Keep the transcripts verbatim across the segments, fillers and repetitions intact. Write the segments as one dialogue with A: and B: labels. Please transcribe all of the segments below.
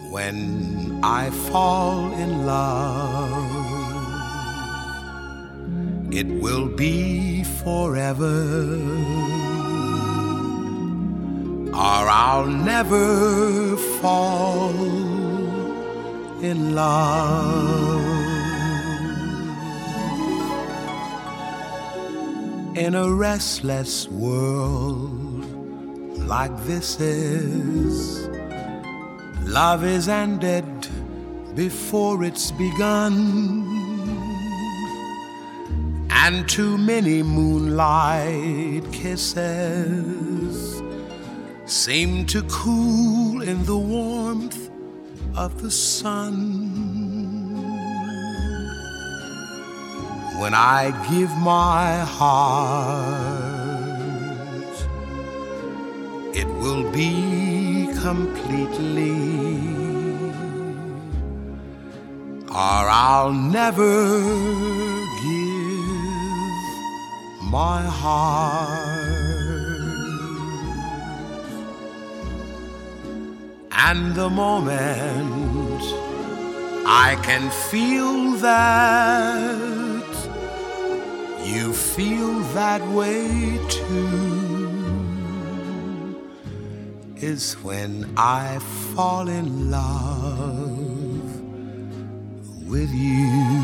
A: When I fall in love, it will be forever, or I'll never fall in love. In a restless world like this is, love is ended before it's begun, and too many moonlight kisses seem to cool in the warmth of the sun. When I give my heart, it will be completely, or I'll never give my heart. And the moment I can feel that you feel that way too is when I fall in love with you.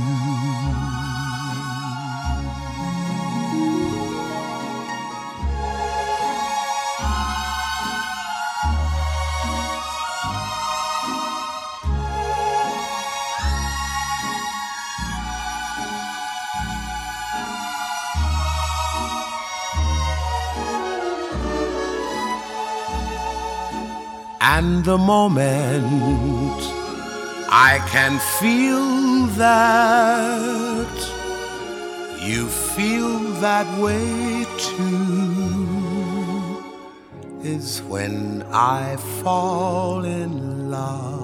A: And the moment I can feel that you feel that way too is when I fall in love